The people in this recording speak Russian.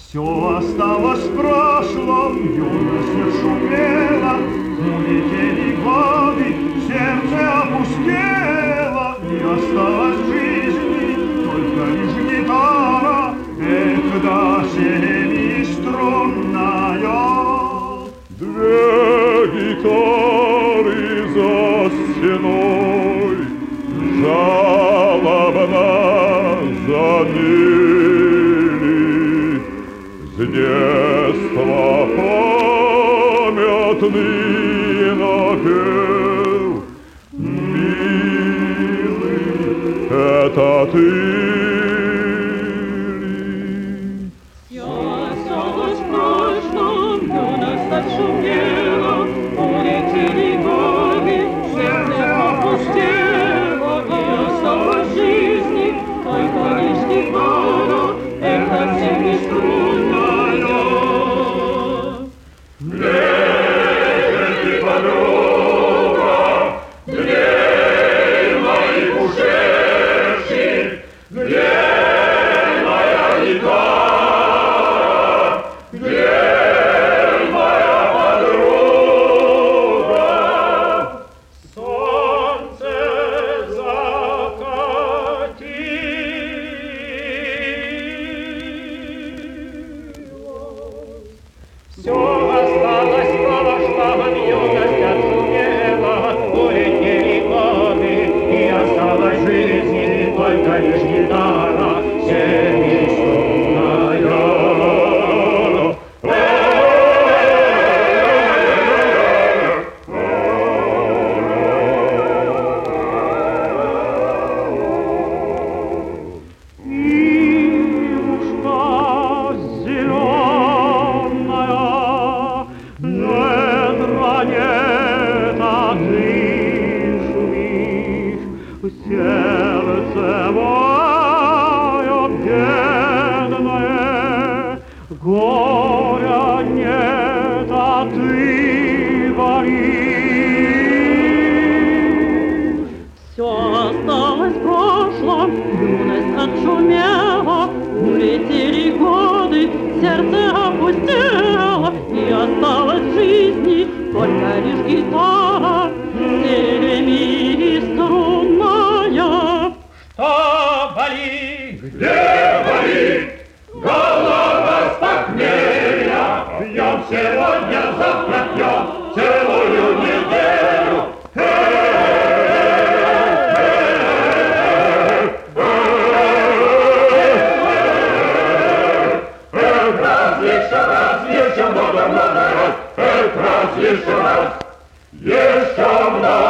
Все осталось в прошлом, юность шумела, улетели годы, сердце опустело, и осталась в жизни только лишь гитара, эх, да семиструнная. Две гитары за стеной, жалобно заныли. С детства памятный напев, милый, это ты ли? Все осталось в прошлом, юность отшумела, улетели годы, сердце опустело, и осталось в жизни только лишь гитара, эхо семиструнная. Где подруга, где мои пушечки, где моя гитара, где моя подруга? Солнце закатилось. Все осталось в прошлом, юность отшумела, улетели годы, и осталась в жизни только лишь гитара семиструнная. Сердце мое бедное, горя нет, а ты горишь. Все осталось в прошлом, юность отшумела, улетели годы, сердце опустело, и осталась в жизни только лишь гитара семиструнная. Что болит? Где болит? Голова с похмелья. Пьем сегодня, завтра пьем целую неделю. Раз, еще много раз. Еще много